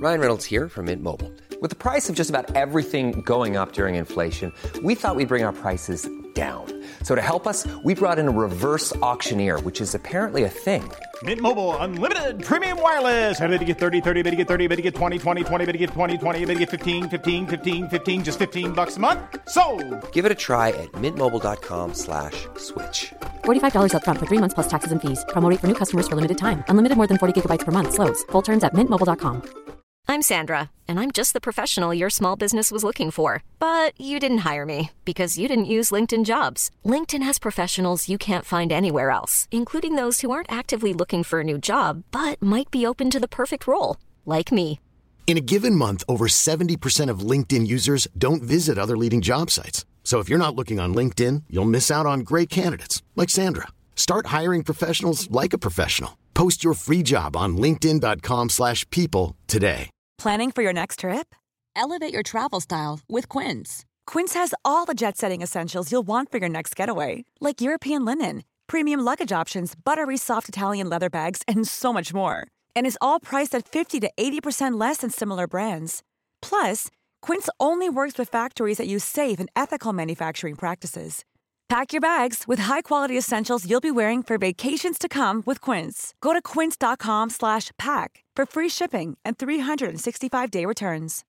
Ryan Reynolds here from Mint Mobile. With the price of just about everything going up during inflation, we thought we'd bring our prices down. So to help us, we brought in a reverse auctioneer, which is apparently a thing. Mint Mobile Unlimited Premium Wireless. How to get 30, 30, bit to get 30, bit to get 20, 20, 20, bit to get 20, 20, bit to get 15, 15, 15, 15, just $15 a month? Sold! Give it a try at mintmobile.com/switch. $45 up front for 3 months plus taxes and fees. Promo rate for new customers for limited time. Unlimited more than 40 gigabytes per month. Slows full terms at mintmobile.com. I'm Sandra, and I'm just the professional your small business was looking for. But you didn't hire me because you didn't use LinkedIn Jobs. LinkedIn has professionals you can't find anywhere else, including those who aren't actively looking for a new job, but might be open to the perfect role, like me. In a given month, over 70% of LinkedIn users don't visit other leading job sites. So if you're not looking on LinkedIn, you'll miss out on great candidates like Sandra. Start hiring professionals like a professional. Post your free job on linkedin.com/people today. Planning for your next trip? Elevate your travel style with Quince. Quince has all the jet-setting essentials you'll want for your next getaway, like European linen, premium luggage options, buttery soft Italian leather bags, and so much more. And is all priced at 50 to 80% less than similar brands. Plus, Quince only works with factories that use safe and ethical manufacturing practices. Pack your bags with high-quality essentials you'll be wearing for vacations to come with Quince. Go to quince.com/pack for free shipping and 365-day returns.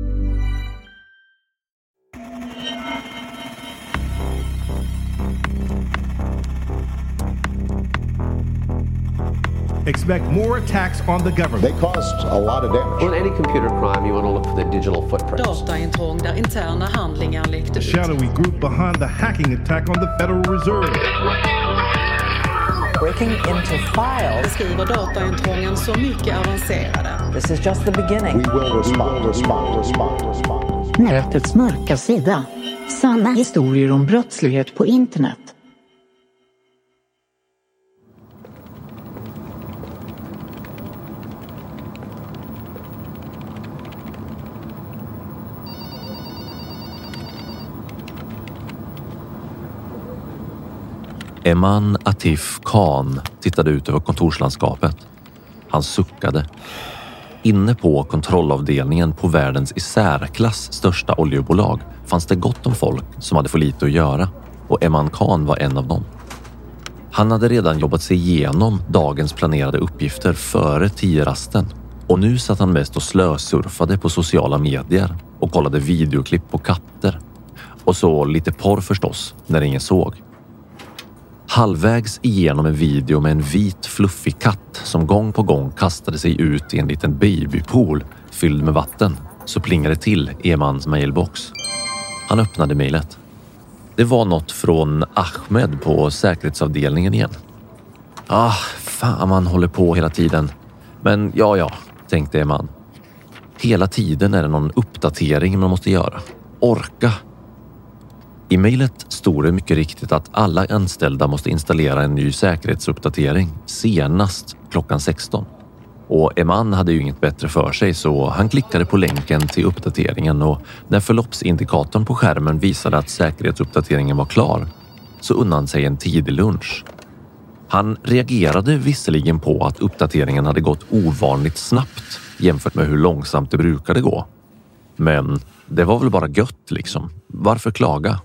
Expect more attacks on the government. They caused a lot of damage. Well, in any computer crime, you want to look for the digital footprints. Dataintrång där interna handlingar läckte The ut. shadowy group behind the hacking attack on the Federal Reserve. Breaking into files. Beskriver dataintrången så mycket avancerade. This is just the beginning. We will respond. Nätets mörka sida. Sanna historier om brottslighet på internet. Eman Atif Khan tittade ut över kontorslandskapet. Han suckade. Inne på kontrollavdelningen på världens i särklass största oljebolag fanns det gott om folk som hade för lite att göra, och Eman Khan var en av dem. Han hade redan jobbat sig igenom dagens planerade uppgifter före 10-rasten, och nu satt han mest och slösurfade på sociala medier och kollade videoklipp på katter. Och så lite porr förstås, när ingen såg. Halvvägs igenom en video med en vit fluffig katt som gång på gång kastade sig ut i en liten babypool fylld med vatten, så plingade det till i Emans mailbox. Han öppnade mejlet. Det var något från Ahmed på säkerhetsavdelningen igen. Fan, man håller på hela tiden. Men ja, tänkte Eman. Hela tiden är det någon uppdatering man måste göra. Orka. I mejlet stod det mycket riktigt att alla anställda måste installera en ny säkerhetsuppdatering senast klockan 16. Och Eman hade ju inget bättre för sig, så han klickade på länken till uppdateringen, och när förloppsindikatorn på skärmen visade att säkerhetsuppdateringen var klar så unnade han sig en tidig lunch. Han reagerade visserligen på att uppdateringen hade gått ovanligt snabbt jämfört med hur långsamt det brukade gå. Men det var väl bara gött liksom. Varför klaga?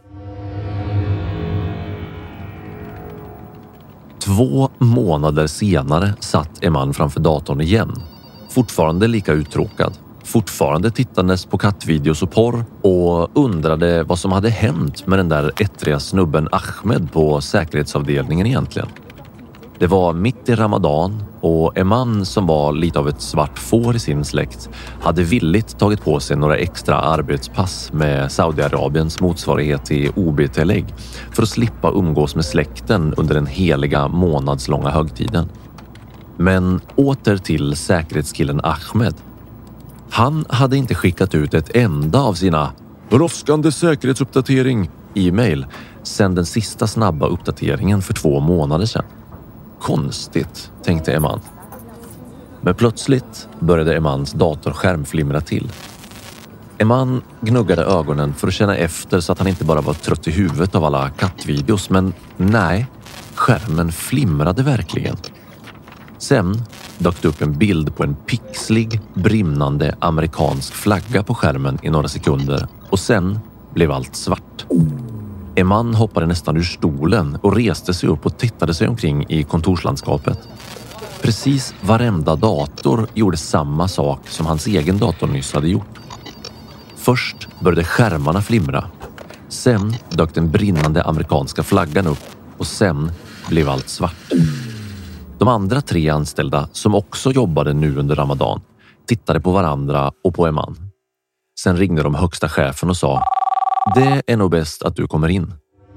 2 månader senare satt Eman framför datorn igen. Fortfarande lika uttråkad. Fortfarande tittandes på kattvideos och porr, och undrade vad som hade hänt med den där ettriga snubben Ahmed på säkerhetsavdelningen egentligen. Det var mitt i Ramadan, och Eman, som var lite av ett svart får i sin släkt, hade villigt tagit på sig några extra arbetspass med Saudiarabiens motsvarighet till OB-tillägg för att slippa umgås med släkten under den heliga månadslånga högtiden. Men åter till säkerhetskillen Ahmed. Han hade inte skickat ut ett enda av sina brådskande säkerhetsuppdatering e-mail sedan den sista snabba uppdateringen för 2 månader sedan. Konstigt, tänkte Eman. Men plötsligt började Emans datorskärm flimra till. Eman gnuggade ögonen för att känna efter så att han inte bara var trött i huvudet av alla kattvideos, men nej, skärmen flimrade verkligen. Sen dök det upp en bild på en pixlig, brinnande amerikansk flagga på skärmen i några sekunder och sen blev allt svart. Eman hoppade nästan ur stolen och reste sig upp och tittade sig omkring i kontorslandskapet. Precis varenda dator gjorde samma sak som hans egen dator nyss hade gjort. Först började skärmarna flimra. Sen dök den brinnande amerikanska flaggan upp och sen blev allt svart. De andra 3 anställda som också jobbade nu under Ramadan tittade på varandra och på Eman. Sen ringde de högsta chefen och sa: "Det är nog bäst att du kommer in."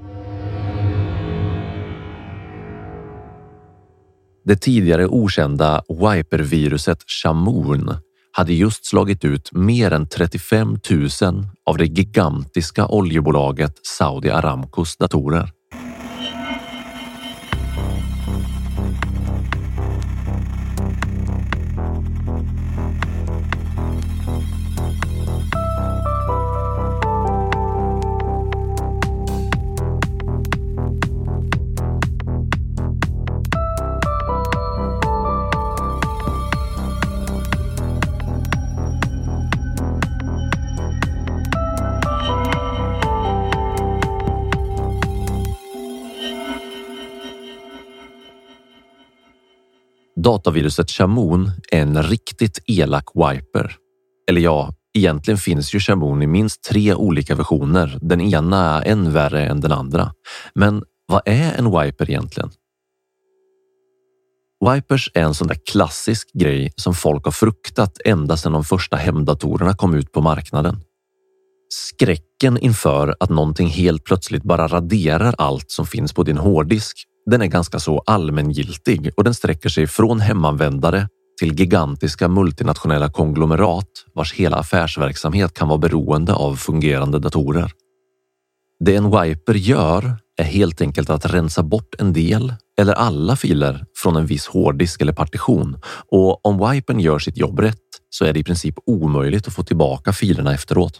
Det tidigare okända wiper-viruset Shamoon hade just slagit ut mer än 35 000 av det gigantiska oljebolaget Saudi Aramcos datorer. Dataviruset Shamoon är en riktigt elak wiper. Eller ja, egentligen finns ju Shamoon i minst 3 olika versioner. Den ena är än värre än den andra. Men vad är en wiper egentligen? Wipers är en sån där klassisk grej som folk har fruktat ända sedan de första hemdatorerna kom ut på marknaden. Skräcken inför att någonting helt plötsligt bara raderar allt som finns på din hårddisk, den är ganska så allmängiltig och den sträcker sig från hemanvändare till gigantiska multinationella konglomerat vars hela affärsverksamhet kan vara beroende av fungerande datorer. Det en wiper gör är helt enkelt att rensa bort en del eller alla filer från en viss hårddisk eller partition, och om wipern gör sitt jobb rätt så är det i princip omöjligt att få tillbaka filerna efteråt.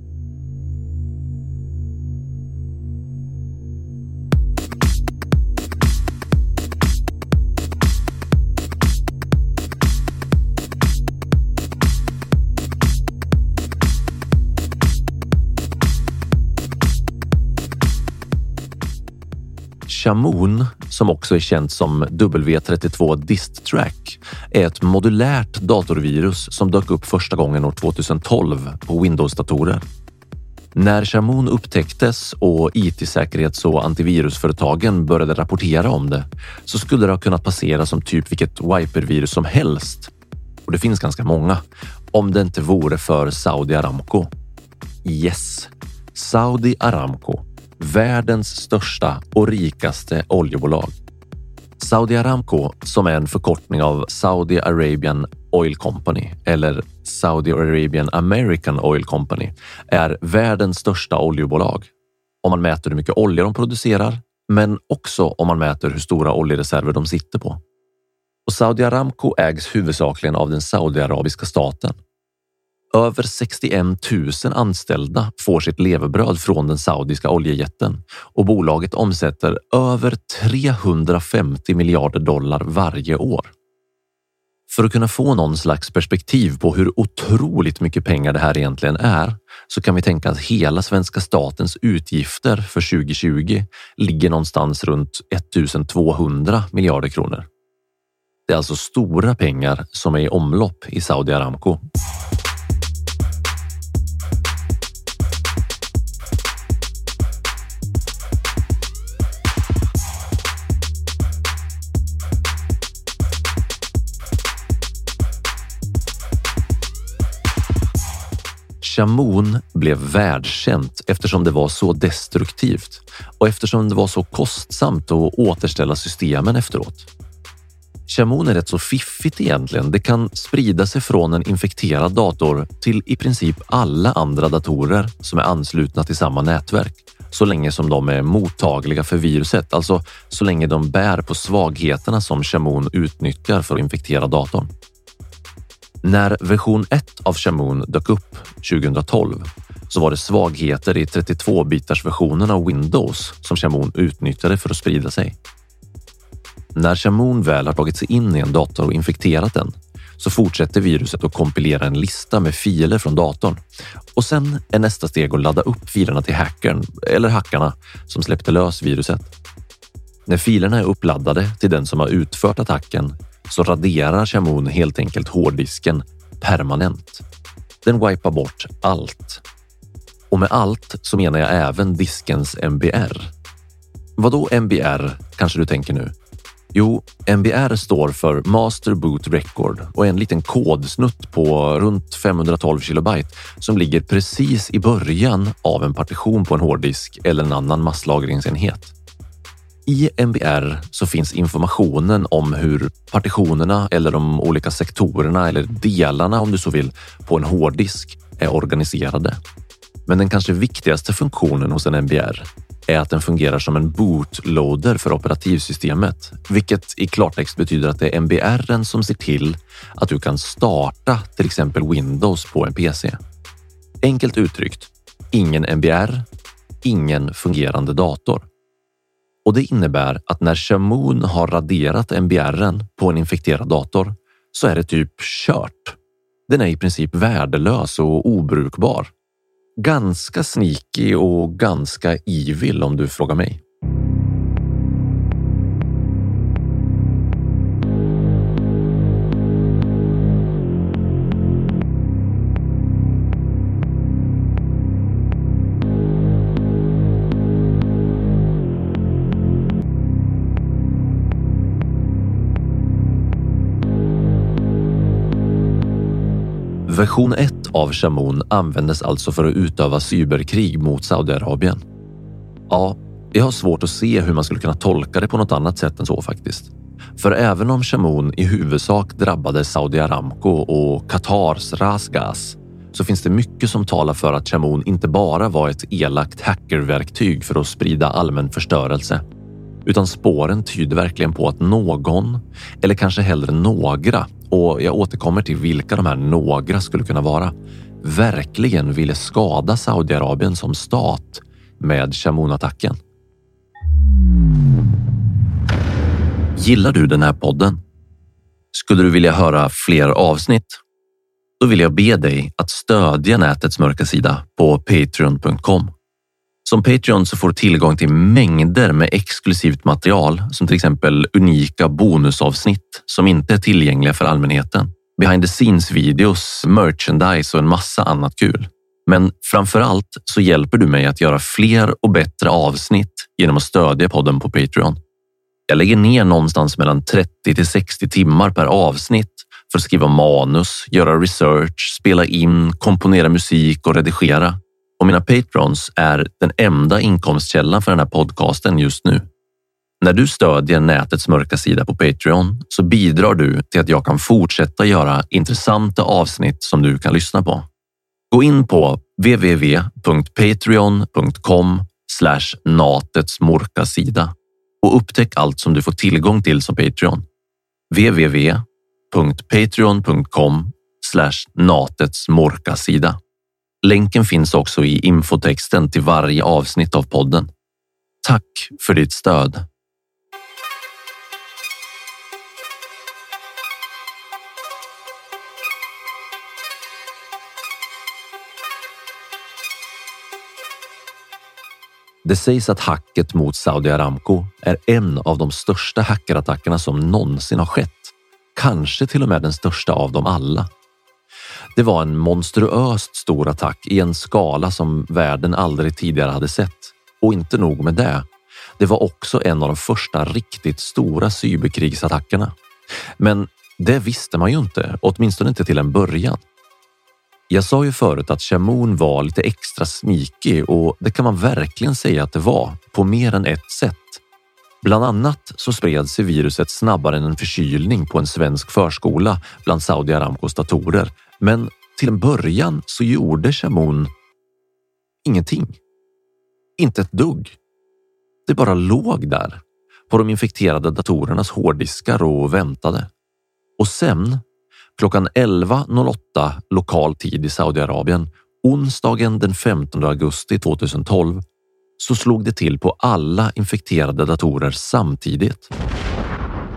Shamoon, som också är känt som W32 Dist Track, är ett modulärt datorvirus som dök upp första gången år 2012 på Windows-datorer. När Shamoon upptäcktes och IT-säkerhets- och antivirusföretagen började rapportera om det så skulle det ha kunnat passera som typ vilket wiper-virus som helst. Och det finns ganska många, om det inte vore för Saudi Aramco. Yes, Saudi Aramco. Världens största och rikaste oljebolag. Saudi Aramco, som är en förkortning av Saudi Arabian Oil Company eller Saudi Arabian American Oil Company, är världens största oljebolag. Om man mäter hur mycket olja de producerar, men också om man mäter hur stora oljereserver de sitter på. Och Saudi Aramco ägs huvudsakligen av den saudiarabiska staten. Över 61 000 anställda får sitt levebröd från den saudiska oljejätten och bolaget omsätter över 350 miljarder dollar varje år. För att kunna få någon slags perspektiv på hur otroligt mycket pengar det här egentligen är så kan vi tänka att hela svenska statens utgifter för 2020 ligger någonstans runt 1200 miljarder kronor. Det är alltså stora pengar som är i omlopp i Saudi Aramco. Shamoon blev världskänt eftersom det var så destruktivt och eftersom det var så kostsamt att återställa systemen efteråt. Shamoon är rätt så fiffigt egentligen. Det kan sprida sig från en infekterad dator till i princip alla andra datorer som är anslutna till samma nätverk, så länge som de är mottagliga för viruset, alltså så länge de bär på svagheterna som Shamoon utnyttjar för att infektera datorn. När version 1 av Shamoon dök upp 2012 så var det svagheter i 32-bitars versionen av Windows som Shamoon utnyttjade för att sprida sig. när Shamoon väl har tagit sig in i en dator och infekterat den så fortsätter viruset att kompilera en lista med filer från datorn. Och sen är nästa steg att ladda upp filerna till hackern eller hackarna som släppte lös viruset. När filerna är uppladdade till den som har utfört attacken så raderar Shamoon helt enkelt hårddisken permanent. Den wipar bort allt. Och med allt så menar jag även diskens MBR. Vadå MBR, kanske du tänker nu? Jo, MBR står för Master Boot Record och är en liten kodsnutt på runt 512 kilobyte som ligger precis i början av en partition på en hårddisk eller en annan masslagringsenhet. I MBR så finns informationen om hur partitionerna eller de olika sektorerna eller delarna, om du så vill, på en hårddisk är organiserade. Men den kanske viktigaste funktionen hos en MBR är att den fungerar som en bootloader för operativsystemet, vilket i klartext betyder att det är MBR:en som ser till att du kan starta till exempel Windows på en PC. Enkelt uttryckt, ingen MBR, ingen fungerande dator. Och det innebär att när Shamoon har raderat MBR:en på en infekterad dator så är det typ kört. Den är i princip värdelös och obrukbar. Ganska sneaky och ganska evil om du frågar mig. Version 1 av Shamoon användes alltså för att utöva cyberkrig mot Saudiarabien. Ja, jag har svårt att se hur man skulle kunna tolka det på något annat sätt än så faktiskt. För även om Shamoon i huvudsak drabbade Saudi Aramco och Qatars Rasgas så finns det mycket som talar för att Shamoon inte bara var ett elakt hackerverktyg för att sprida allmän förstörelse. Utan spåren tyder verkligen på att någon, eller kanske hellre några, och jag återkommer till vilka de här några skulle kunna vara, verkligen ville skada Saudiarabien som stat med Shamoon-attacken. Gillar du den här podden? Skulle du vilja höra fler avsnitt? Då vill jag be dig att stödja nätets mörka sida på patreon.com. Som Patreon så får du tillgång till mängder med exklusivt material som till exempel unika bonusavsnitt som inte är tillgängliga för allmänheten. Behind the scenes videos, merchandise och en massa annat kul. Men framförallt så hjälper du mig att göra fler och bättre avsnitt genom att stödja podden på Patreon. Jag lägger ner någonstans mellan 30 till 60 timmar per avsnitt för att skriva manus, göra research, spela in, komponera musik och redigera. Och mina patrons är den enda inkomstkällan för den här podcasten just nu. När du stödjer nätets mörka sida på Patreon så bidrar du till att jag kan fortsätta göra intressanta avsnitt som du kan lyssna på. Gå in på www.patreon.com/natetsmörkasida och upptäck allt som du får tillgång till som Patreon. www.patreon.com/natetsmörkasida. Länken finns också i infotexten till varje avsnitt av podden. Tack för ditt stöd. Det sägs att hacket mot Saudi Aramco är en av de största hackerattackerna som någonsin har skett. Kanske till och med den största av dem alla. Det var en monstruöst stor attack i en skala som världen aldrig tidigare hade sett. Och inte nog med det. Det var också en av de första riktigt stora cyberkrigsattackerna. Men det visste man ju inte, åtminstone inte till en början. Jag sa ju förut att Shamoon var lite extra sneaky och det kan man verkligen säga att det var på mer än ett sätt. Bland annat så spred sig viruset snabbare än en förkylning på en svensk förskola bland Saudi Aramcos datorer. Men till en början så gjorde Shamoon ingenting. Inte ett dugg. Det bara låg där på de infekterade datorernas hårddiskar och väntade. Och sen, klockan 11.08 lokal tid i Saudiarabien, onsdagen den 15 augusti 2012, så slog det till på alla infekterade datorer samtidigt.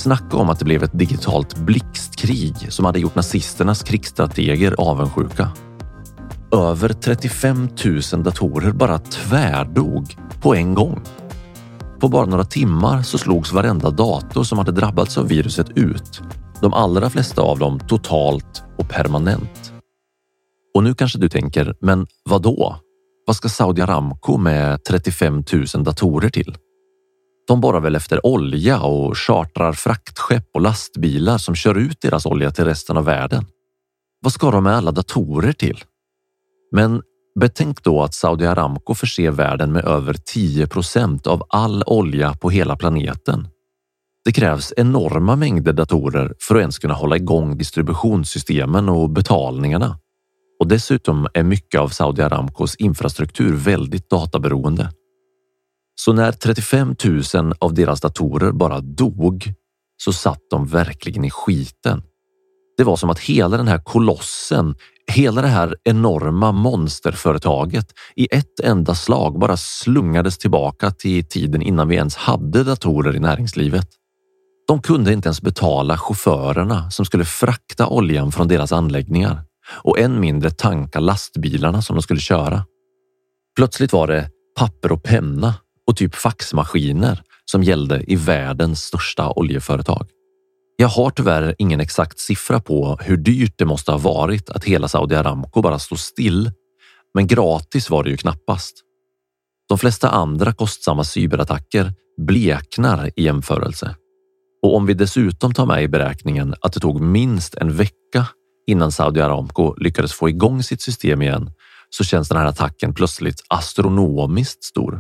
Snacka om att det blev ett digitalt blixtkrig som hade gjort nazisternas krigsstrateger avundsjuka. Över 35 000 datorer bara tvärdog på en gång. På bara några timmar så slogs varenda dator som hade drabbats av viruset ut. De allra flesta av dem totalt och permanent. Och nu kanske du tänker, men vadå? Vad ska Saudi Aramco med 35 000 datorer till? De borrar väl efter olja och chartrar fraktskepp och lastbilar som kör ut deras olja till resten av världen. Vad ska de med alla datorer till? Men betänk då att Saudi Aramco förser världen med över 10% av all olja på hela planeten. Det krävs enorma mängder datorer för att ens kunna hålla igång distributionssystemen och betalningarna. Och dessutom är mycket av Saudi Aramcos infrastruktur väldigt databeroende. Så när 35 000 av deras datorer bara dog så satt de verkligen i skiten. Det var som att hela den här kolossen, hela det här enorma monsterföretaget i ett enda slag bara slungades tillbaka till tiden innan vi ens hade datorer i näringslivet. De kunde inte ens betala chaufförerna som skulle frakta oljan från deras anläggningar och än mindre tanka lastbilarna som de skulle köra. Plötsligt var det papper och penna och typ faxmaskiner som gällde i världens största oljeföretag. Jag har tyvärr ingen exakt siffra på hur dyrt det måste ha varit att hela Saudi Aramco bara stod still, men gratis var det ju knappast. De flesta andra kostsamma cyberattacker bleknar i jämförelse. Och om vi dessutom tar med i beräkningen att det tog minst en vecka innan Saudi Aramco lyckades få igång sitt system igen, så känns den här attacken plötsligt astronomiskt stor.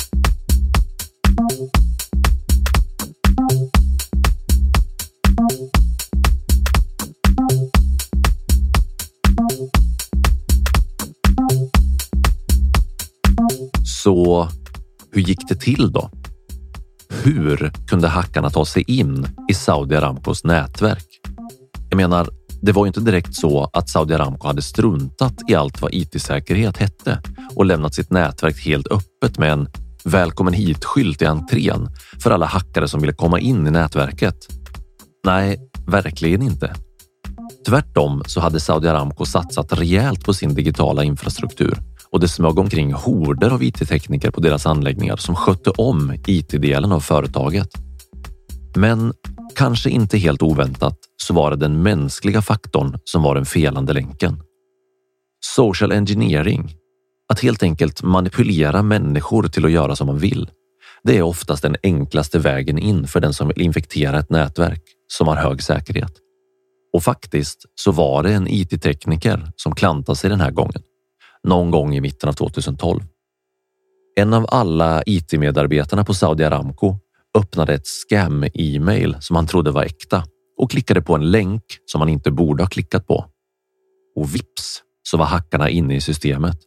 Så hur gick det till då? Hur kunde hackarna ta sig in i Saudi Aramcos nätverk? Jag menar, det var ju inte direkt så att Saudi Aramco hade struntat i allt vad IT-säkerhet hette och lämnat sitt nätverk helt öppet med en välkommen hit-skylt i entrén för alla hackare som ville komma in i nätverket. Nej, verkligen inte. Tvärtom så hade Saudi Aramco satsat rejält på sin digitala infrastruktur och det smög omkring horder av IT-tekniker på deras anläggningar som skötte om IT-delen av företaget. Men kanske inte helt oväntat så var det den mänskliga faktorn som var den felande länken. Social engineering, att helt enkelt manipulera människor till att göra som man vill, det är oftast den enklaste vägen in för den som vill infektera ett nätverk som har hög säkerhet. Och faktiskt så var det en IT-tekniker som klantade sig den här gången. Någon gång i mitten av 2012. En av alla IT-medarbetarna på Saudi Aramco öppnade ett scam-e-mail som han trodde var äkta och klickade på en länk som han inte borde ha klickat på. Och vips så var hackarna inne i systemet.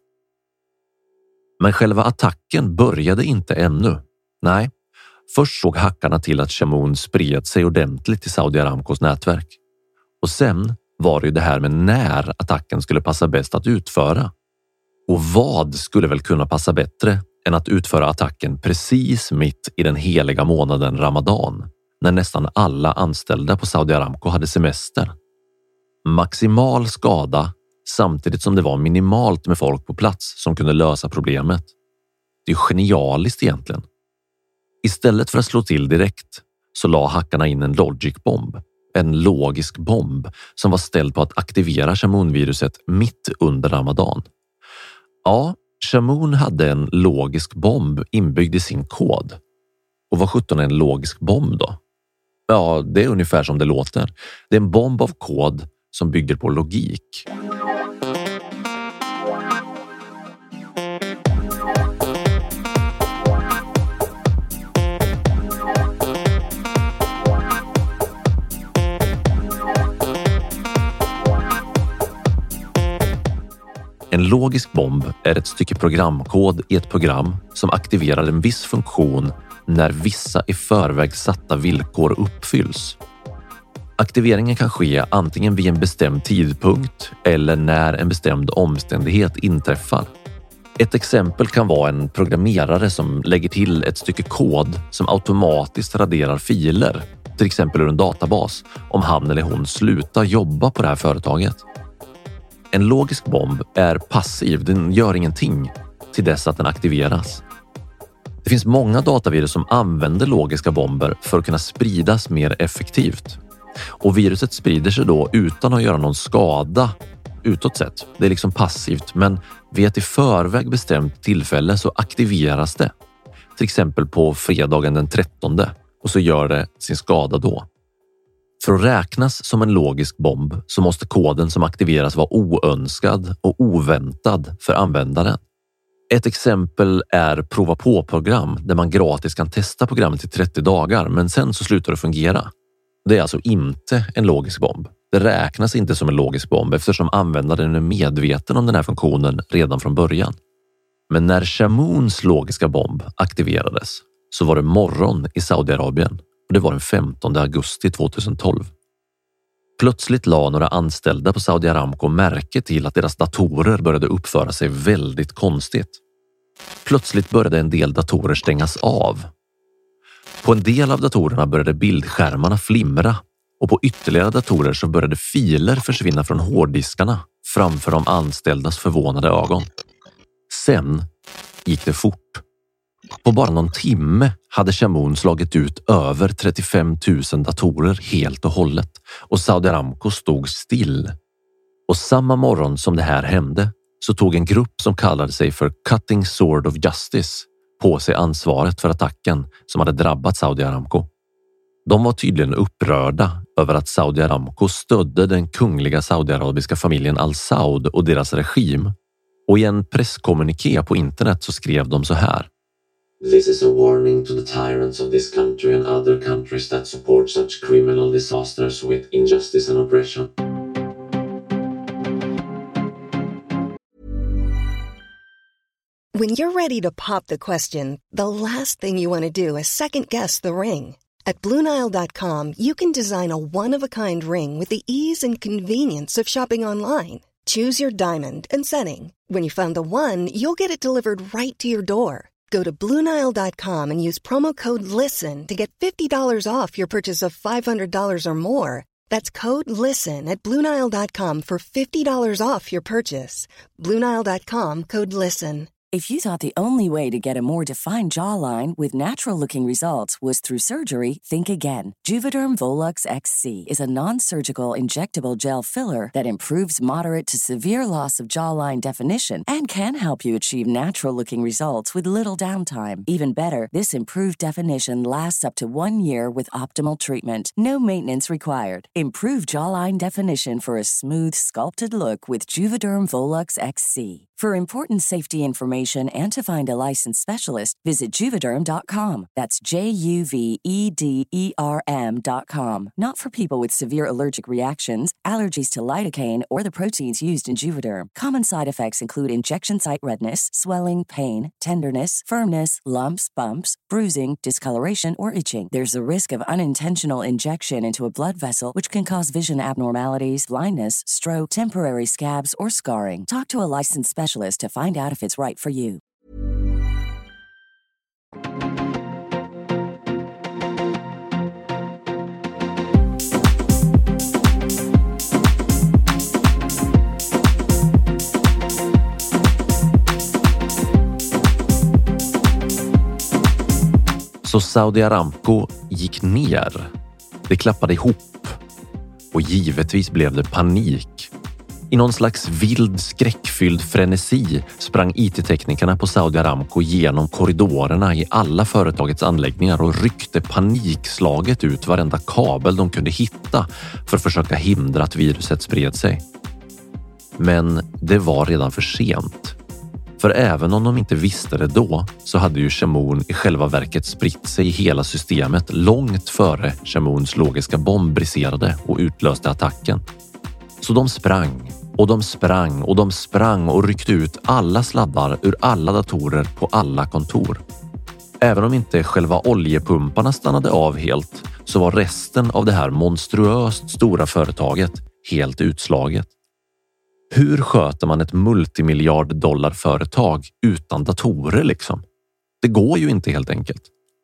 Men själva attacken började inte ännu. Nej, först såg hackarna till att Shamoon spred sig ordentligt i Saudi Aramcos nätverk. Och sen var det ju det här med när attacken skulle passa bäst att utföra. Och vad skulle väl kunna passa bättre än att utföra attacken precis mitt i den heliga månaden Ramadan, när nästan alla anställda på Saudi Aramco hade semester. Maximal skada samtidigt som det var minimalt med folk på plats som kunde lösa problemet. Det är genialiskt egentligen. Istället för att slå till direkt så la hackarna in en logic-bomb, en logisk bomb som var ställd på att aktivera Shamoon-viruset mitt under Ramadan. Ja, Shamoon hade en logisk bomb inbyggd i sin kod. Och vad 17 är en logisk bomb då? Ja, det är ungefär som det låter. Det är en bomb av kod som bygger på logik. En logisk bomb är ett stycke programkod i ett program som aktiverar en viss funktion när vissa i förväg satta villkor uppfylls. Aktiveringen kan ske antingen vid en bestämd tidpunkt eller när en bestämd omständighet inträffar. Ett exempel kan vara en programmerare som lägger till ett stycke kod som automatiskt raderar filer till exempel ur en databas, om han eller hon slutar jobba på det här företaget. En logisk bomb är passiv, den gör ingenting till dess att den aktiveras. Det finns många datavirus som använder logiska bomber för att kunna spridas mer effektivt. Och viruset sprider sig då utan att göra någon skada utåt sett. Det är liksom passivt, men vid ett i förväg bestämt tillfälle så aktiveras det. Till exempel på fredagen den 13, och så gör det sin skada då. För att räknas som en logisk bomb så måste koden som aktiveras vara oönskad och oväntad för användaren. Ett exempel är prova på-program där man gratis kan testa programmet i 30 dagar men sen så slutar det fungera. Det är alltså inte en logisk bomb. Det räknas inte som en logisk bomb eftersom användaren är medveten om den här funktionen redan från början. Men när Shamoons logiska bomb aktiverades så var det morgon i Saudiarabien och det var den 15 augusti 2012. Plötsligt la några anställda på Saudi Aramco märke till att deras datorer började uppföra sig väldigt konstigt. Plötsligt började en del datorer stängas av. På en del av datorerna började bildskärmarna flimra och på ytterligare datorer så började filer försvinna från hårddiskarna framför de anställdas förvånade ögon. Sen gick det fort. På bara någon timme hade Shamoon slagit ut över 35 000 datorer helt och hållet och Saudi Aramco stod still. Och samma morgon som det här hände så tog en grupp som kallade sig för Cutting Sword of Justice på sig ansvaret för attacken som hade drabbat Saudi Aramco. De var tydligen upprörda över att Saudi Aramco stödde den kungliga saudiarabiska familjen Al Saud och deras regim. Och i en presskommuniké på internet så skrev de så här: This is a warning to the tyrants of this country and other countries that support such criminal disasters with injustice and oppression. When you're ready to pop the question, the last thing you want to do is second-guess the ring. At BlueNile.com, you can design a one-of-a-kind ring with the ease and convenience of shopping online. Choose your diamond and setting. When you find the one, you'll get it delivered right to your door. Go to BlueNile.com and use promo code LISTEN to get $50 off your purchase of $500 or more. That's code LISTEN at BlueNile.com for $50 off your purchase. BlueNile.com, code LISTEN. If you thought the only way to get a more defined jawline with natural-looking results was through surgery, think again. Juvederm Volux XC is a non-surgical injectable gel filler that improves moderate to severe loss of jawline definition and can help you achieve natural-looking results with little downtime. Even better, this improved definition lasts up to 1 year with optimal treatment. No maintenance required. Improve jawline definition for a smooth, sculpted look with Juvederm Volux XC. For important safety information and to find a licensed specialist, visit Juvederm.com. That's JUVEDERM.com. Not for people with severe allergic reactions, allergies to lidocaine, or the proteins used in Juvederm. Common side effects include injection site redness, swelling, pain, tenderness, firmness, lumps, bumps, bruising, discoloration, or itching. There's a risk of unintentional injection into a blood vessel, which can cause vision abnormalities, blindness, stroke, temporary scabs, or scarring. Talk to a licensed specialist to find out if it's right for you. Så Saudi Aramco gick ner. Det klappade ihop. Och givetvis blev det panik. I någon slags vild, skräckfylld frenesi sprang IT-teknikerna på Saudi Aramco genom korridorerna i alla företagets anläggningar och ryckte panikslaget ut varenda kabel de kunde hitta för att försöka hindra att viruset spred sig. Men det var redan för sent. För även om de inte visste det då så hade ju Shamoon i själva verket spritt sig i hela systemet långt före Shamoons logiska bomb briserade och utlöste attacken. Så de sprang och de sprang och de sprang och ryckte ut alla sladdar ur alla datorer på alla kontor. Även om inte själva oljepumparna stannade av helt så var resten av det här monstruöst stora företaget helt utslaget. Hur sköter man ett multimiljard-dollar-företag utan datorer liksom? Det går ju inte helt enkelt.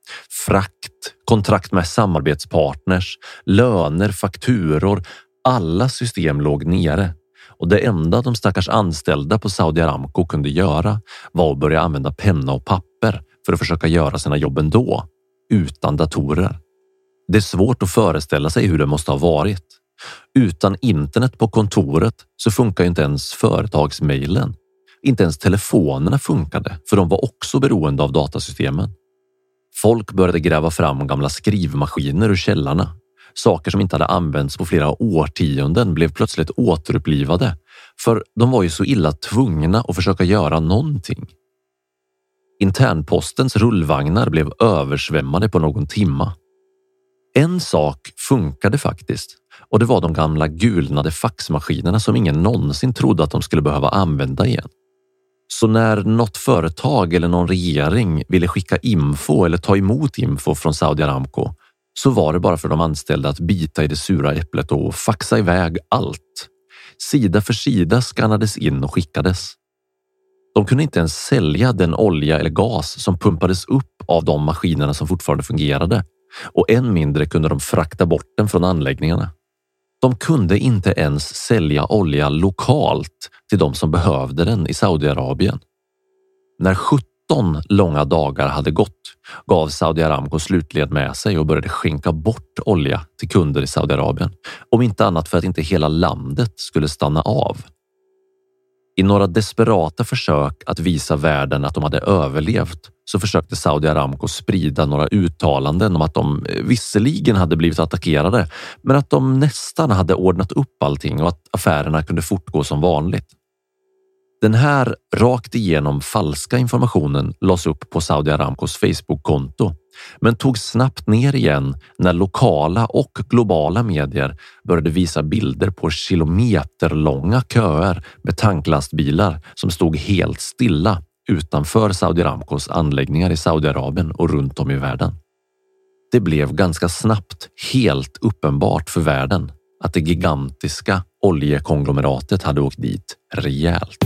Frakt, kontrakt med samarbetspartners, löner, fakturor, alla system låg nere. Och det enda de stackars anställda på Saudi Aramco kunde göra var att börja använda penna och papper för att försöka göra sina jobb ändå, utan datorer. Det är svårt att föreställa sig hur det måste ha varit. Utan internet på kontoret så funkar ju inte ens företagsmailen. Inte ens telefonerna funkade, för de var också beroende av datasystemen. Folk började gräva fram gamla skrivmaskiner ur källarna. Saker som inte hade använts på flera årtionden blev plötsligt återupplivade, för de var ju så illa tvungna att försöka göra någonting. Internpostens rullvagnar blev översvämmade på någon timma. En sak funkade faktiskt, och det var de gamla gulnade faxmaskinerna som ingen någonsin trodde att de skulle behöva använda igen. Så när något företag eller någon regering ville skicka info eller ta emot info från Saudi Aramco, så var det bara för de anställda att bita i det sura äpplet och faxa iväg allt. Sida för sida skannades in och skickades. De kunde inte ens sälja den olja eller gas som pumpades upp av de maskinerna som fortfarande fungerade, och än mindre kunde de frakta bort den från anläggningarna. De kunde inte ens sälja olja lokalt till de som behövde den i Saudiarabien. När 17 långa dagar hade gått gav Saudi Aramco slutligen med sig och började skänka bort olja till kunder i Saudiarabien, om inte annat för att inte hela landet skulle stanna av. I några desperata försök att visa världen att de hade överlevt så försökte Saudi Aramco sprida några uttalanden om att de visserligen hade blivit attackerade, men att de nästan hade ordnat upp allting och att affärerna kunde fortgå som vanligt. Den här rakt igenom falska informationen lades upp på Saudi Aramcos Facebook-konto, men tog snabbt ner igen när lokala och globala medier började visa bilder på kilometerlånga köer med tanklastbilar som stod helt stilla utanför Saudi Aramcos anläggningar i Saudiarabien och runt om i världen. Det blev ganska snabbt helt uppenbart för världen att det gigantiska oljekonglomeratet hade åkt dit rejält.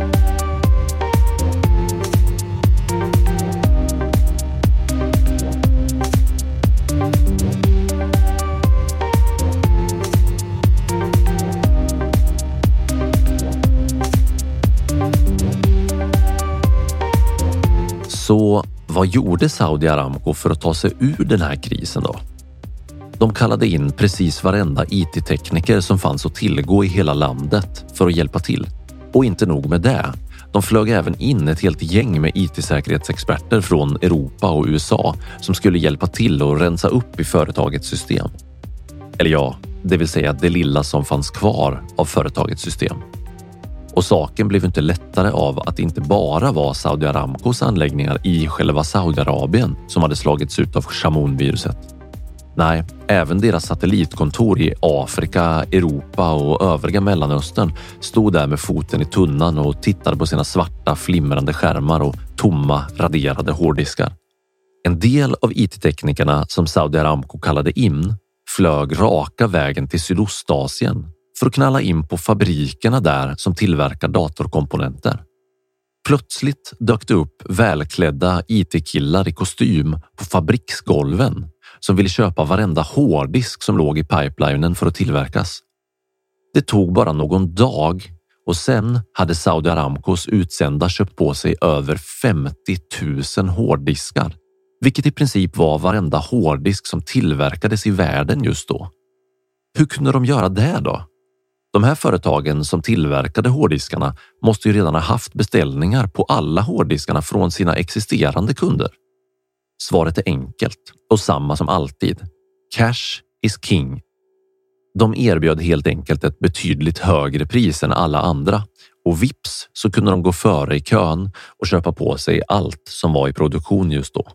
Så vad gjorde Saudi Aramco för att ta sig ur den här krisen då? De kallade in precis varenda IT-tekniker som fanns att tillgå i hela landet för att hjälpa till. Och inte nog med det. De flög även in ett helt gäng med IT-säkerhetsexperter från Europa och USA som skulle hjälpa till att rensa upp i företagets system. Eller ja, det vill säga det lilla som fanns kvar av företagets system. Och saken blev inte lättare av att det inte bara var Saudi Aramcos anläggningar i själva Saudiarabien som hade slagits ut av Shamoon-viruset. Nej, även deras satellitkontor i Afrika, Europa och övriga Mellanöstern stod där med foten i tunnan och tittade på sina svarta flimrande skärmar och tomma raderade hårddiskar. En del av IT-teknikerna som Saudi Aramco kallade in flög raka vägen till Sydostasien för att knalla in på fabrikerna där som tillverkar datorkomponenter. Plötsligt dök det upp välklädda IT-killar i kostym på fabriksgolven som ville köpa varenda hårddisk som låg i pipelinen för att tillverkas. Det tog bara någon dag och sen hade Saudi Aramcos utsända köpt på sig över 50 000 hårddiskar, vilket i princip var varenda hårddisk som tillverkades i världen just då. Hur kunde de göra det då? De här företagen som tillverkade hårddiskarna måste ju redan ha haft beställningar på alla hårddiskarna från sina existerande kunder. Svaret är enkelt och samma som alltid. Cash is king. De erbjöd helt enkelt ett betydligt högre pris än alla andra och vips så kunde de gå före i kön och köpa på sig allt som var i produktion just då.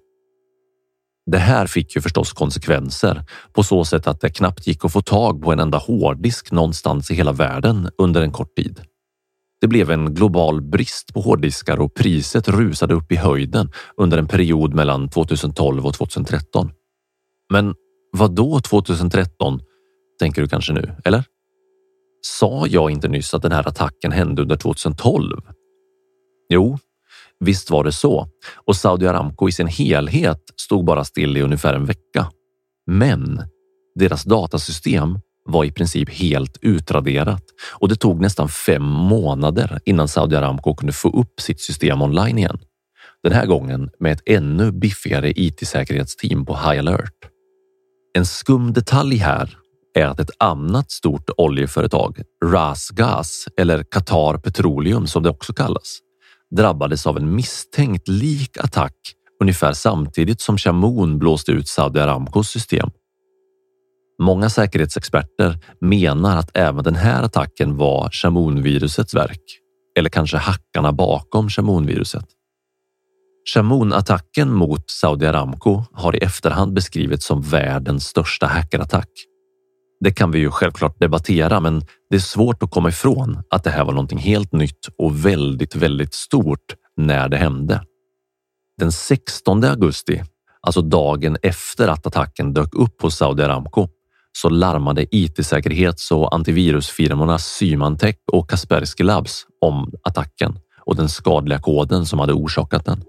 Det här fick ju förstås konsekvenser på så sätt att det knappt gick att få tag på en enda hårddisk någonstans i hela världen under en kort tid. Det blev en global brist på hårddiskar och priset rusade upp i höjden under en period mellan 2012 och 2013. Men vad då 2013, tänker du kanske nu, eller? Sa jag inte nyss att den här attacken hände under 2012? Jo, Visst var det så, och Saudi Aramco i sin helhet stod bara still i ungefär en vecka. Men deras datasystem var i princip helt utraderat och det tog nästan 5 månader innan Saudi Aramco kunde få upp sitt system online igen. Den här gången med ett ännu biffigare IT-säkerhetsteam på high alert. En skum detalj här är att ett annat stort oljeföretag, Ras Gas eller Qatar Petroleum som det också kallas, drabbades av en misstänkt lik attack ungefär samtidigt som Shamoon blåste ut Saudi Aramcos system. Många säkerhetsexperter menar att även den här attacken var Shamoon-virusets verk, eller kanske hackarna bakom Shamoon-viruset. Shamoon-attacken mot Saudi Aramco har i efterhand beskrivits som världens största hackerattack. Det kan vi ju självklart debattera, men det är svårt att komma ifrån att det här var någonting helt nytt och väldigt, väldigt stort när det hände. Den 16 augusti, alltså dagen efter att attacken dök upp hos Saudi Aramco, så larmade IT-säkerhets- och antivirusfirmorna Symantec och Kaspersky Labs om attacken och den skadliga koden som hade orsakat den.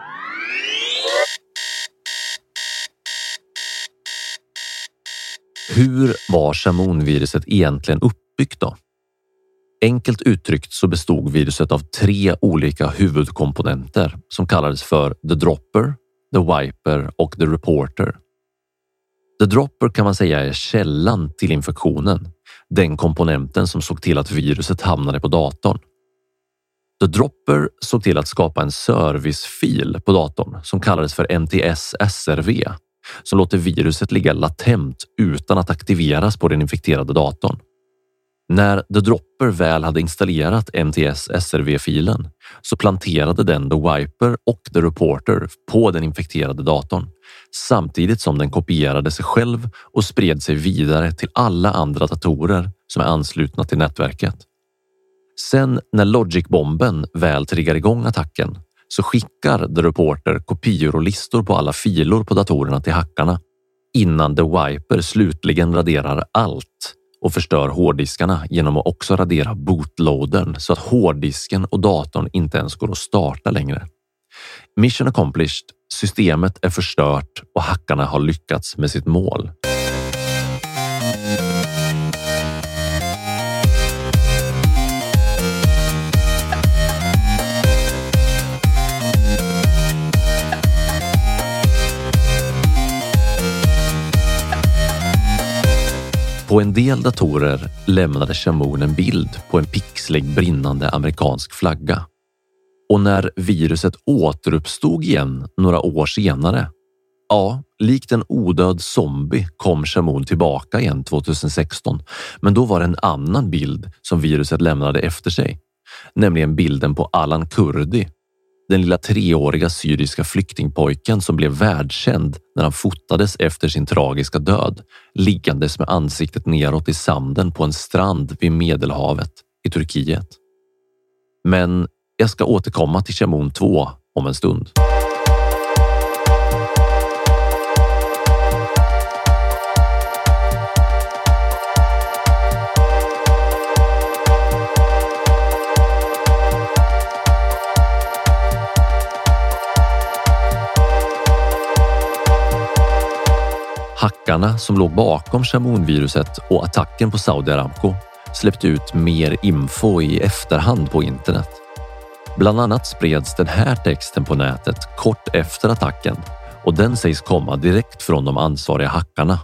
Hur var Shamoon-viruset egentligen uppbyggt då? Enkelt uttryckt så bestod viruset av 3 olika huvudkomponenter som kallades för The Dropper, The Wiper och The Reporter. The Dropper kan man säga är källan till infektionen, den komponenten som såg till att viruset hamnade på datorn. The Dropper såg till att skapa en servicefil på datorn som kallades för NTS-SRV, som låter viruset ligga latent utan att aktiveras på den infekterade datorn. När The Dropper väl hade installerat NTS-SRV-filen så planterade den The Wiper och The Reporter på den infekterade datorn, samtidigt som den kopierade sig själv och spred sig vidare till alla andra datorer som är anslutna till nätverket. Sen när Logic-bomben väl triggar igång attacken så skickar The Reporter kopior och listor på alla filer på datorerna till hackarna innan The Wiper slutligen raderar allt och förstör hårddiskarna genom att också radera bootloadern så att hårddisken och datorn inte ens går att starta längre. Mission accomplished, systemet är förstört och hackarna har lyckats med sitt mål. På en del datorer lämnade Shamoon en bild på en pixlig brinnande amerikansk flagga. Och när viruset återuppstod igen några år senare, ja, likt en odöd zombie kom Shamoon tillbaka igen 2016. Men då var det en annan bild som viruset lämnade efter sig. Nämligen bilden på Alan Kurdi, den lilla 3-åriga syriska flyktingpojken som blev världskänd när han fotades efter sin tragiska död, liggandes med ansiktet neråt i sanden på en strand vid Medelhavet i Turkiet. Men jag ska återkomma till Shamoon 2 om en stund. Hackarna som låg bakom Shamoon-viruset och attacken på Saudi Aramco släppte ut mer info i efterhand på internet. Bland annat spreds den här texten på nätet kort efter attacken och den sägs komma direkt från de ansvariga hackarna.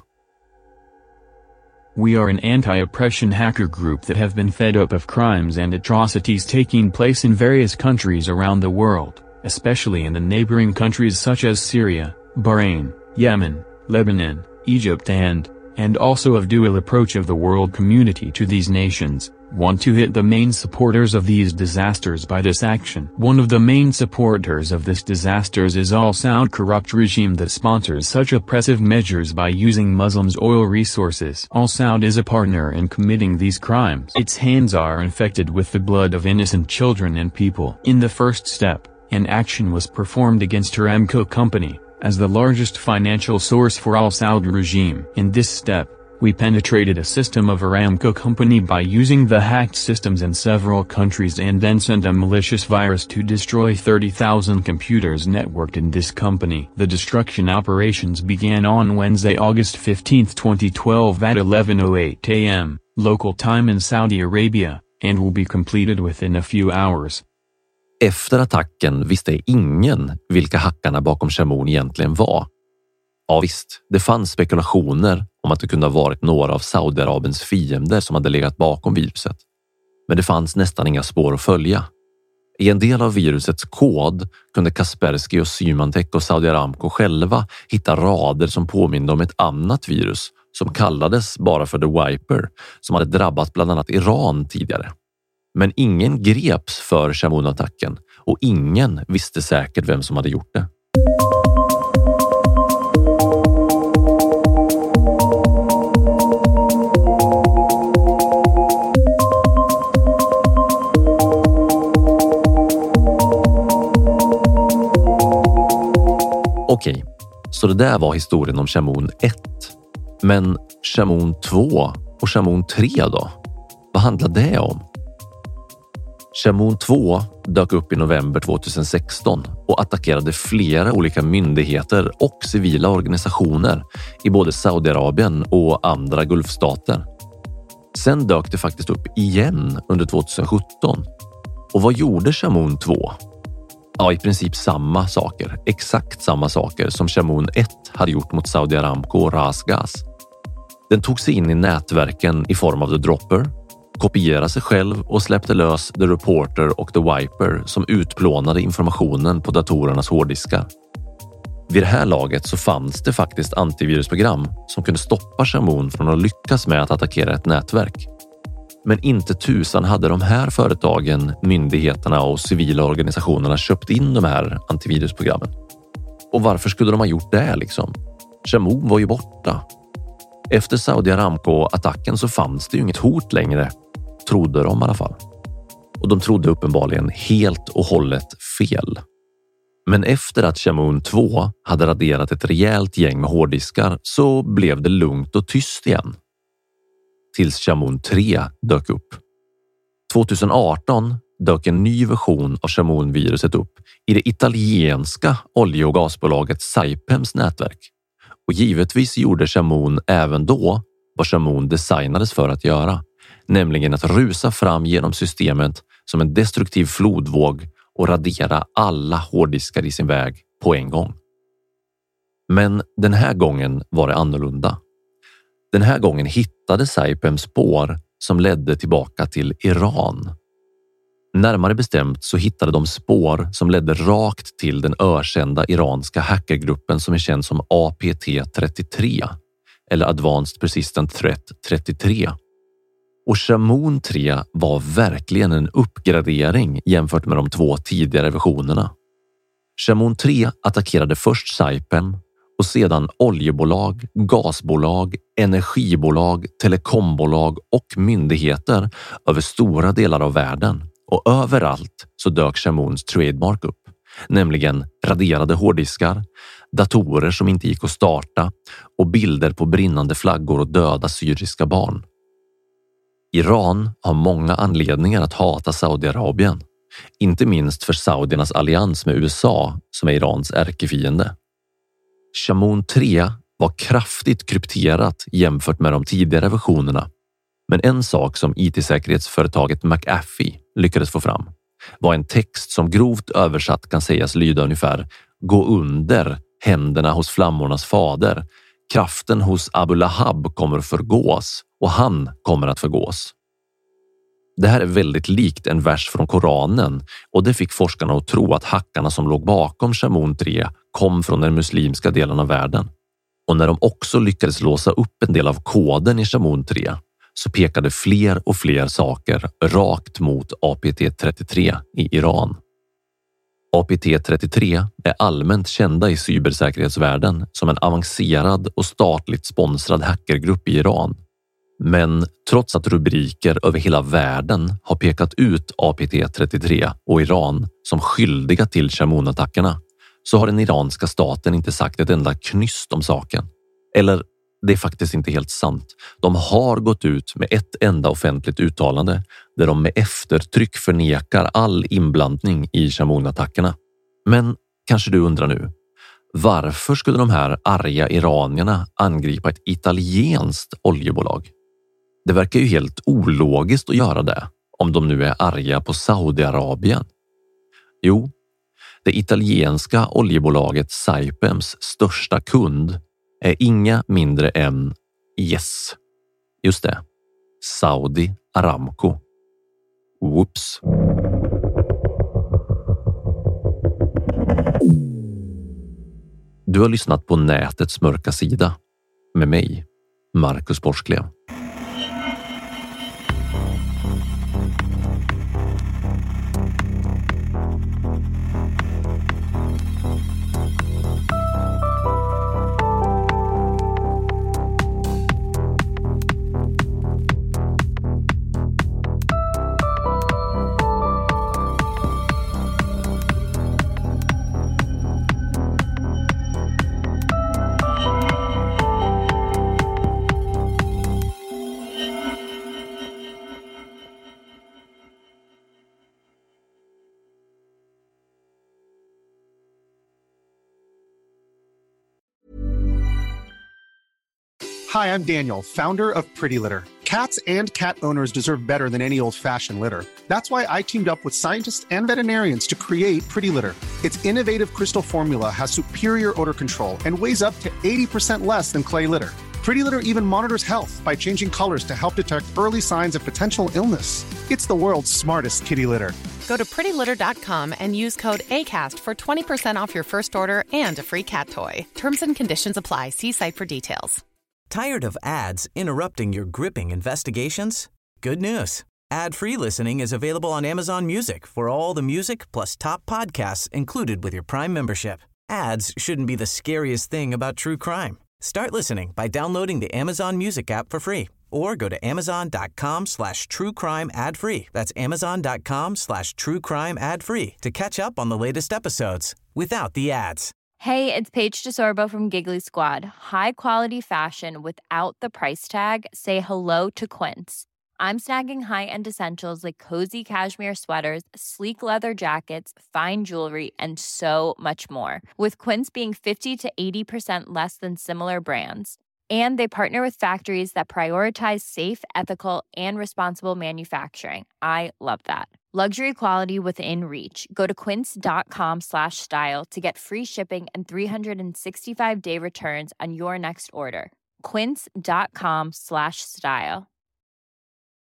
We are an anti-oppression hacker group that have been fed up of crimes and atrocities taking place in various countries around the world, especially in the neighboring countries such as Syria, Bahrain, Yemen, Lebanon, Egypt and also of dual approach of the world community to these nations, want to hit the main supporters of these disasters by this action. One of the main supporters of this disasters is Al Saud corrupt regime that sponsors such oppressive measures by using Muslims' oil resources. Al Saud is a partner in committing these crimes. Its hands are infected with the blood of innocent children and people. In the first step, an action was performed against Aramco Company, as the largest financial source for Al Saud regime. In this step, We penetrated a system of Aramco company by using the hacked systems in several countries and then sent a malicious virus to destroy 30,000 computers networked in this company. The destruction operations began on Wednesday, August 15, 2012 at 11:08 a.m. local time in Saudi Arabia, and will be completed within a few hours. Efter attacken visste ingen vilka hackarna bakom Shamoon egentligen var. Ja visst, det fanns spekulationer om att det kunde ha varit några av Saudiarabiens fiender som hade legat bakom viruset. Men det fanns nästan inga spår att följa. I en del av virusets kod kunde Kaspersky och Symantec och Saudi Aramco själva hitta rader som påminner om ett annat virus som kallades bara för The Viper, som hade drabbat bland annat Iran tidigare. Men ingen greps för Shamoon-attacken och ingen visste säkert vem som hade gjort det. Okej, så det där var historien om Shamoon 1. Men Shamoon 2 och Shamoon 3 då? Vad handlade det om? Shamoon 2 dök upp i november 2016 och attackerade flera olika myndigheter och civila organisationer i både Saudiarabien och andra gulfstater. Sen dök det faktiskt upp igen under 2017. Och vad gjorde Shamoon 2? Ja, i princip samma saker. Exakt samma saker som Shamoon 1 hade gjort mot Saudi Aramco och RasGas. Den tog sig in i nätverken i form av The Dropper, kopierade sig själv och släppte lös The Reporter och The Viper som utplånade informationen på datorernas hårddiskar. Vid det här laget så fanns det faktiskt antivirusprogram som kunde stoppa Shamoon från att lyckas med att attackera ett nätverk. Men inte tusan hade de här företagen, myndigheterna och civila organisationerna köpt in de här antivirusprogrammen. Och varför skulle de ha gjort det liksom? Shamoon var ju borta. Efter Saudi Aramco-attacken så fanns det ju inget hot längre, trodde de i alla fall. Och de trodde uppenbarligen helt och hållet fel. Men efter att Shamoon 2 hade raderat ett rejält gäng med hårddiskar så blev det lugnt och tyst igen. Tills Shamoon 3 dök upp. 2018 dök en ny version av Shamoon-viruset upp i det italienska olje- och gasbolaget Saipems nätverk. Och givetvis gjorde Shamoon även då vad Shamoon designades för att göra, nämligen att rusa fram genom systemet som en destruktiv flodvåg och radera alla hårddiskar i sin väg på en gång. Men den här gången var det annorlunda. Den här gången hittade Saipem spår som ledde tillbaka till Iran. Närmare bestämt så hittade de spår som ledde rakt till den ökända iranska hackergruppen som är känd som APT-33 eller Advanced Persistent Threat 33. Och Shamoon 3 var verkligen en uppgradering jämfört med de två tidigare versionerna. Shamoon 3 attackerade först Saipem och sedan oljebolag, gasbolag, energibolag, telekombolag och myndigheter över stora delar av världen. Och överallt så dök Shamoons trademark upp, nämligen raderade hårddiskar, datorer som inte gick att starta och bilder på brinnande flaggor och döda syriska barn. Iran har många anledningar att hata Saudiarabien, inte minst för saudiernas allians med USA som är Irans ärkefiende. Shamoon 3 var kraftigt krypterat jämfört med de tidigare versionerna. Men en sak som IT-säkerhetsföretaget McAfee lyckades få fram var en text som grovt översatt kan sägas lyda ungefär: gå under händerna hos flammornas fader. Kraften hos Abu Lahab kommer förgås och han kommer att förgås. Det här är väldigt likt en vers från Koranen och det fick forskarna att tro att hackarna som låg bakom Shamoon 3 kom från den muslimska delen av världen. Och när de också lyckades låsa upp en del av koden i Shamoon 3 så pekade fler och fler saker rakt mot APT-33 i Iran. APT-33 är allmänt kända i cybersäkerhetsvärlden som en avancerad och statligt sponsrad hackergrupp i Iran. Men trots att rubriker över hela världen har pekat ut APT-33 och Iran som skyldiga till Shamoon-attackerna så har den iranska staten inte sagt ett enda knyst om saken. Eller det är faktiskt inte helt sant. De har gått ut med ett enda offentligt uttalande där de med eftertryck förnekar all inblandning i Chamoun-attackerna. Men kanske du undrar nu, varför skulle de här arga iranierna angripa ett italienskt oljebolag? Det verkar ju helt ologiskt att göra det om de nu är arga på Saudiarabien. Jo, det italienska oljebolaget Saipems största kund är inga mindre än, just det, Saudi Aramco. Whoops. Du har lyssnat på Nätets mörka sida med mig, Marcus Borsklev. Hi, I'm Daniel, founder of Pretty Litter. Cats and cat owners deserve better than any old-fashioned litter. That's why I teamed up with scientists and veterinarians to create Pretty Litter. Its innovative crystal formula has superior odor control and weighs up to 80% less than clay litter. Pretty Litter even monitors health by changing colors to help detect early signs of potential illness. It's the world's smartest kitty litter. Go to prettylitter.com and use code ACAST for 20% off your first order and a free cat toy. Terms and conditions apply. See site for details. Tired of ads interrupting your gripping investigations? Good news. Ad-free listening is available on Amazon Music for all the music plus top podcasts included with your Prime membership. Ads shouldn't be the scariest thing about true crime. Start listening by downloading the Amazon Music app for free or go to amazon.com/truecrime ad-free. That's amazon.com/truecrime ad-free to catch up on the latest episodes without the ads. Hey, it's Paige DeSorbo from Giggly Squad. High quality fashion without the price tag. Say hello to Quince. I'm snagging high-end essentials like cozy cashmere sweaters, sleek leather jackets, fine jewelry, and so much more. With Quince being 50 to 80% less than similar brands. And they partner with factories that prioritize safe, ethical, and responsible manufacturing. I love that. Luxury quality within reach. Go to quince.com/style to get free shipping and 365-day returns on your next order. Quince.com/style.